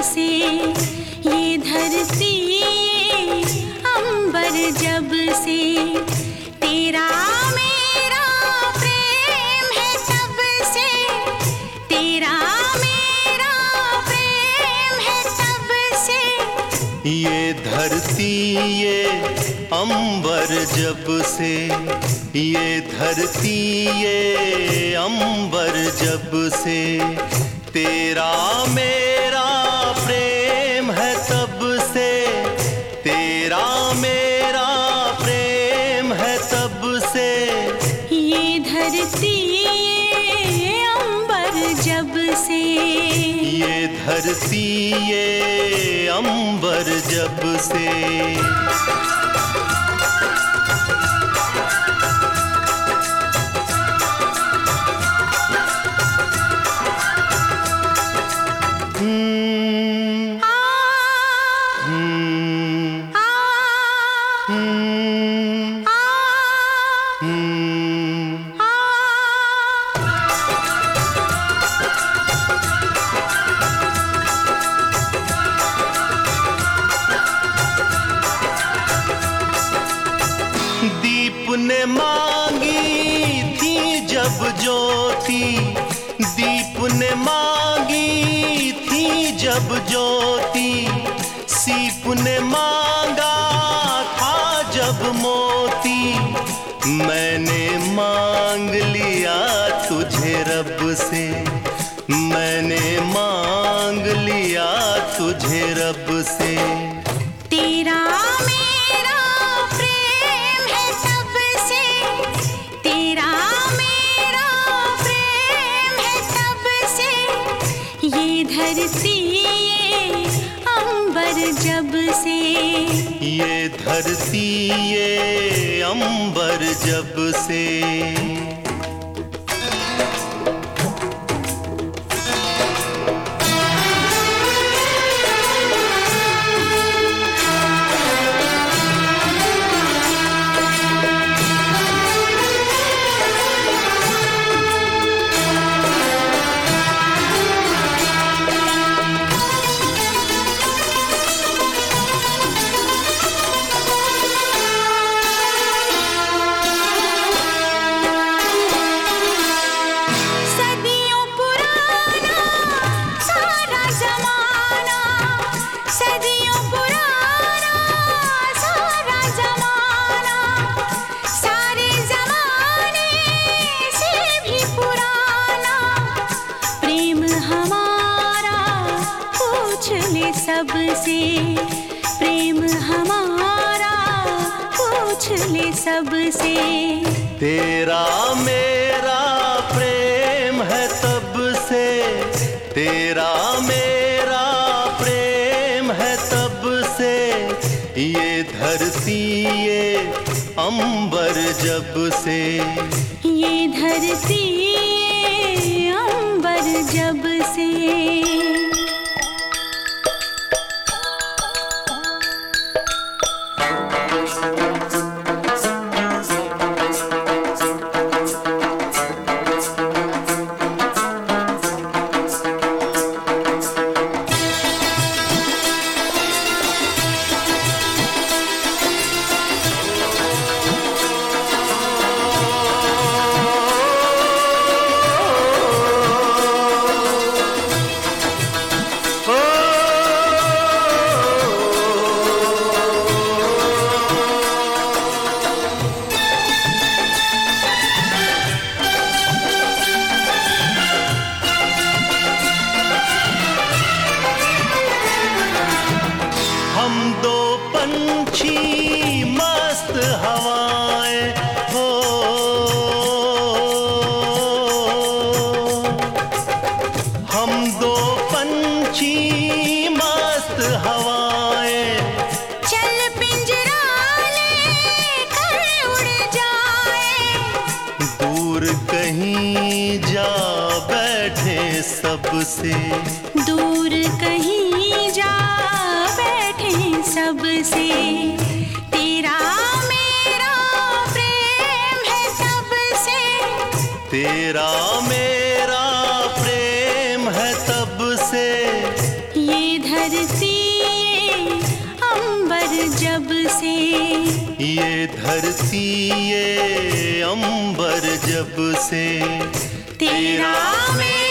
से, ये धरती ये अंबर जब से तेरा मेरा प्रेम है तब से, तेरा मेरा प्रेम है तब से। ये धरती ये अंबर जब से, ये धरती ये अंबर जब से तेरा मेरा प्रेम है तब से, तेरा मेरा प्रेम है तब से। ये धरती ये अंबर जब से, ये धरती ये अंबर जब से। दीप ने मांगी थी जब ज्योति, दीप ने मांगी थी जब ज्योति, सीप ने मांगा था जब मोती। मैंने मांग लिया तुझे रब से, मैंने मांग लिया तुझे रब से। तेरा मेरा प्रेम है तब से, तेरा मेरा प्रेम है तब से। ये धरती ये अंबर जब से, ये धरती ये अंबर जब से। सबसे प्रेम हमारा पूछ ले सबसे। तेरा मेरा प्रेम है तब से, तेरा मेरा प्रेम है तब से। ये धरती ये अंबर जब से, ये धरती ये अंबर जब से। पंछी मस्त हवाएं हो, हम दो पंछी मस्त हवाएं। चल पिंजरा लेकर उड़ जाए, दूर कहीं जा बैठे सबसे, दूर कहीं जा बैठे सबसे। तेरा मेरा प्रेम है तब से, तेरा मेरा प्रेम है तब से। ये धरती ये अंबर जब से तेरा मेरा